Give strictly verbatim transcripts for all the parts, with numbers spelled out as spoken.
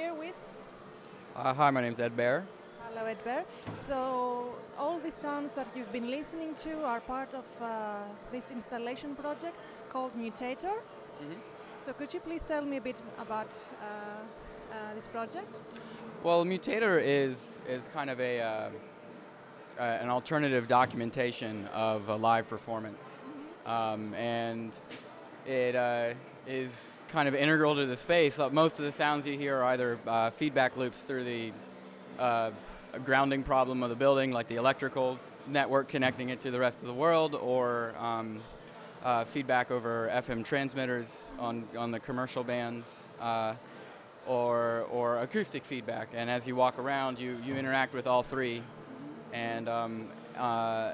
here with... Uh, hi, my name's Ed Bear. Hello, Ed Bear. So all the sounds that you've been listening to are part of uh, this installation project called Mutator. Mm-hmm. So could you please tell me a bit about uh, uh, this project? Well, Mutator is is kind of a uh, uh, an alternative documentation of a live performance, mm-hmm. um, and it uh, is kind of integral to the space. Uh, most of the sounds you hear are either uh, feedback loops through the uh, grounding problem of the building, like the electrical network connecting it to the rest of the world, or um, uh, feedback over F M transmitters on on the commercial bands. Uh, or or acoustic feedback, and as you walk around you, you interact with all three, and um, uh,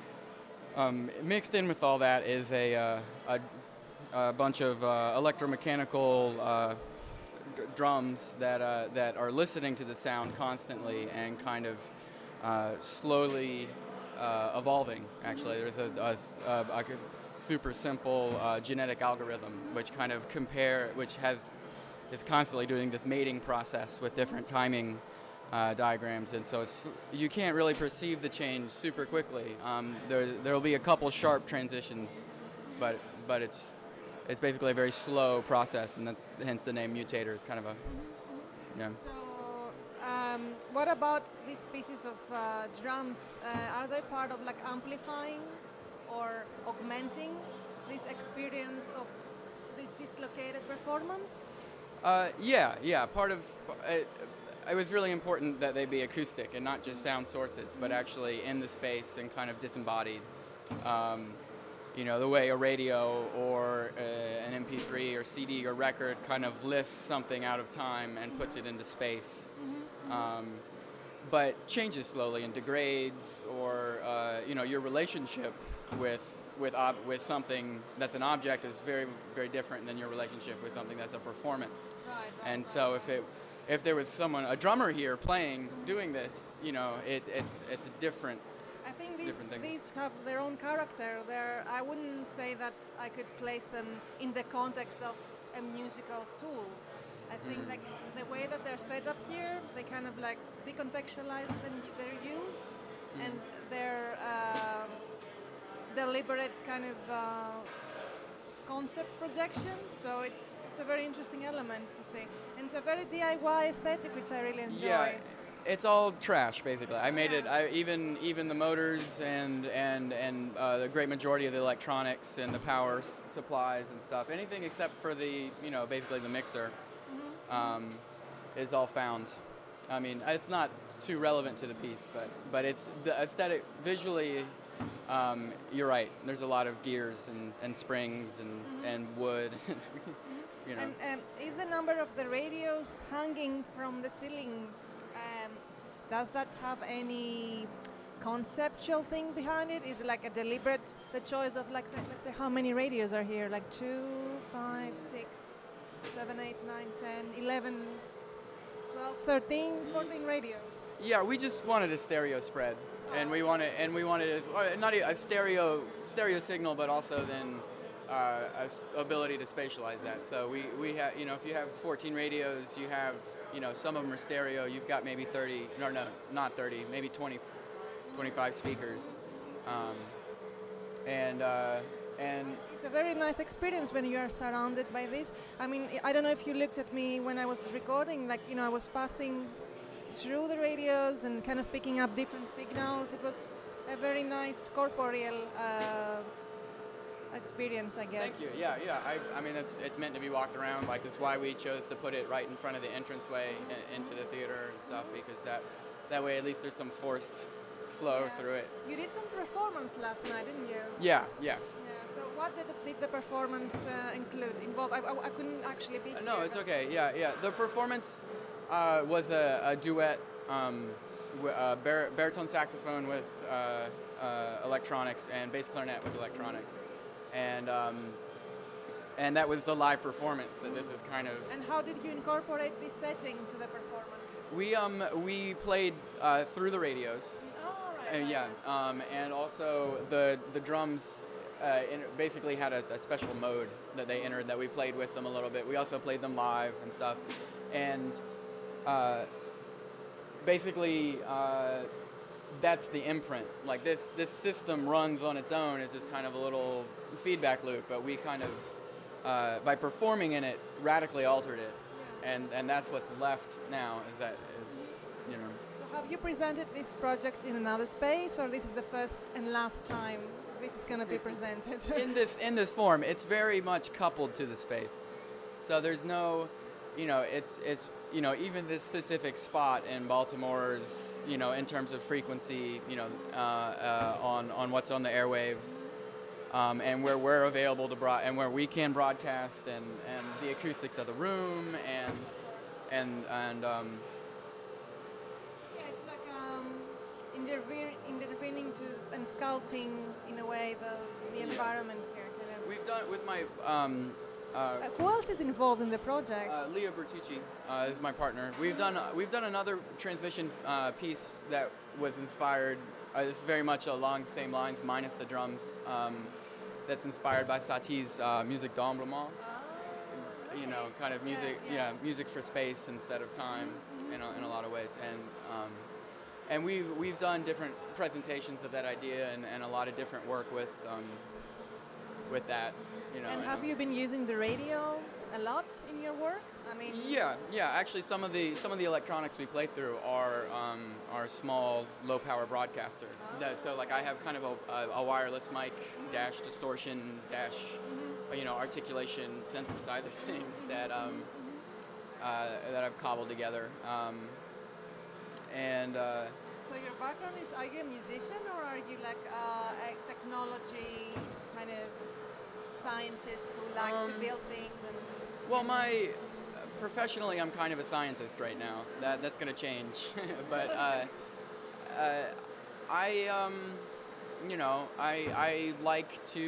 um, mixed in with all that is a, uh, a, a bunch of uh, electromechanical uh, d- drums that, uh, that are listening to the sound constantly and kind of uh, slowly uh, evolving. Actually, there's a, a, a, a super simple uh, genetic algorithm which kind of compare, which has is constantly doing this mating process with different timing uh, diagrams, and so it's, you can't really perceive the change super quickly. Um, there there will be a couple sharp transitions, but but it's it's basically a very slow process, and that's hence the name Mutator is kind of a yeah. So um, what about these pieces of uh, drums? Uh, are they part of like amplifying or augmenting this experience of this dislocated performance? Uh, yeah, yeah. Part of it, it was really important that they be acoustic and not just sound sources, but actually in the space and kind of disembodied. Um, you know, the way a radio or uh, an M P three or C D or record kind of lifts something out of time and puts it into space, Mm-hmm. um, but changes slowly and degrades, or uh, you know, your relationship with. With ob- with something that's an object is very very different than your relationship with something that's a performance. Right, right, and right. so if it if there was someone, a drummer here playing, doing this, you know, it, it's it's a different. I think these different thing. these have their own character. They're, I wouldn't say that I could place them in the context of a musical tool. I think Mm. like the way that they're set up here, they kind of like decontextualize them, their use Mm. and their um, deliberate kind of uh, concept projection. So it's it's a very interesting element to see, and it's a very D I Y aesthetic, which I really enjoy. Yeah, it's all trash basically. I made Yeah. it. I even even the motors and and and uh, the great majority of the electronics and the power s- supplies and stuff. Anything except for the, you know, basically the mixer, Mm-hmm. um, is all found. I mean, it's not too relevant to the piece, but but it's the aesthetic visually. Um, you're right. There's a lot of gears and, and springs and, Mm-hmm. and wood. You know. And um, is the number of the radios hanging from the ceiling, um, does that have any conceptual thing behind it? Is it like a deliberate, the choice of like, say, let's say how many radios are here? Like two, five, six, seven, eight, nine, ten, eleven, twelve, thirteen, fourteen radios? Yeah, we just wanted a stereo spread, and we wanted and we wanted a, or not a, a stereo stereo signal, but also then uh, a s- ability to spatialize that. So we we have, you know, if you have fourteen radios, you have, you know, some of them are stereo. You've got maybe thirty, no, no, not thirty, maybe twenty, twenty-five speakers, um, and uh, and It's a very nice experience when you are surrounded by this. I mean, I don't know if you looked at me when I was recording, like, you know, I was passing through the radios and kind of picking up different signals. It was a very nice corporeal uh, experience, I guess. Thank you. Yeah, yeah. I, I mean, it's it's meant to be walked around. Like, that's why we chose to put it right in front of the entranceway i- into the theater and stuff, because that that way at least there's some forced flow Yeah. through it. You did some performance last night, didn't you? Yeah, yeah. Yeah. So what did the, did the performance uh, include? Involve? I, I, I couldn't actually be Uh, here. No, it's but- okay. Yeah, yeah. The performance uh, was a, a duet, um, w- uh, bar- baritone saxophone with uh, uh, electronics and bass clarinet with electronics, and um, and that was the live performance. That this is kind of. And how did you incorporate this setting to the performance? We um we played uh, through the radios. Oh, right. And right, yeah, right. um, and also the the drums uh, in, basically had a, a special mode that they entered that we played with them a little bit. We also played them live and stuff, and uh, basically, uh, that's the imprint. Like this, this system runs on its own. It's just kind of a little feedback loop, but we kind of, uh, by performing in it, radically altered it. Yeah. And, and that's what's left now, is that, you know. So have you presented this project in another space, or this is the first and last time this is going to be presented? in this in this form, it's very much coupled to the space. So there's no, you know, it's it's you know, even this specific spot in Baltimore's, you know, in terms of frequency, you know, uh, uh, on on what's on the airwaves, um, and where we're available to broad and where we can broadcast, and, and the acoustics of the room, and and and. Um, yeah, it's like um, interve- intervening to and sculpting in a way the the environment here. Kind of. we've done with my. Um, Uh, Uh, who else is involved in the project? uh, Leo Bertucci uh, is my partner. We've done uh, we've done another transmission uh, piece that was inspired. Uh, it's very much along the same lines, minus the drums. Um, that's inspired by Satie's uh, music d'emblement. You know, nice. kind of music, Yeah, yeah, yeah. music for space instead of time, Mm-hmm. in a, in a lot of ways. And um, and we've we've done different presentations of that idea, and, and a lot of different work with um, with that. You know, and and, have um, you been using the radio a lot in your work? I mean, Yeah, yeah. Actually, some of the some of the electronics we play through are um, are small, low power broadcaster. That, so like I have kind of a, a, a wireless mic dash distortion dash, you know, articulation synthesizer thing that um, uh, that I've cobbled together. Um, and uh, so your background is, are you a musician, or are you like uh, a technology kind of scientist who likes to Um, build things? And well, my professionally, I'm kind of a scientist right now. That that's going to change, but uh, uh, I, um, you know, I I like to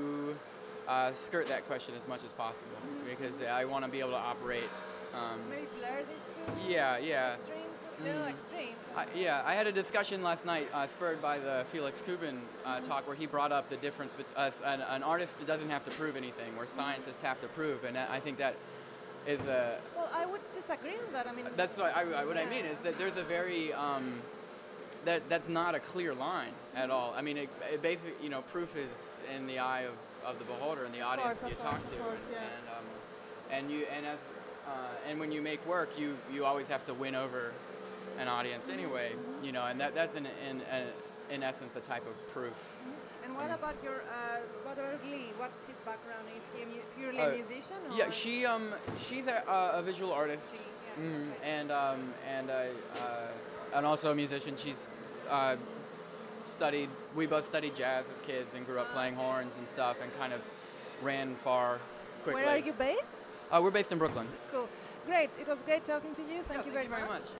uh, skirt that question as much as possible because I want to be able to operate. Um, maybe blur these two yeah, yeah. extremes? No, Mm. extremes. I, yeah, I had a discussion last night, uh, spurred by the Felix Kubin uh, talk, where he brought up the difference between uh, an, an artist doesn't have to prove anything, where scientists have to prove, and I think that is a. Well, I would disagree on that. I mean, That's what I, I what I Yeah. mean is that there's a very um, that that's not a clear line at all. I mean, it, it basically, you know, proof is in the eye of, of the beholder and the audience course, you of talk course, to, of course, and yeah. and, um, and you and as uh, and when you make work, you you always have to win over an audience anyway, you know, and that that's in in in essence a type of proof. and what about your uh, brother Lee? What's his background? Is he a mu- purely Uh, a musician? Or? Yeah, she um she's a, uh, a visual artist, She, yeah, mm, okay. and um and uh, uh, and also a musician. She's uh, studied. We both studied jazz as kids and grew up playing horns and stuff, and kind of ran far quickly. Where are you based? Uh, we're based in Brooklyn. Cool. Great. It was great talking to you. Thank Yeah, you very thank you very much. much.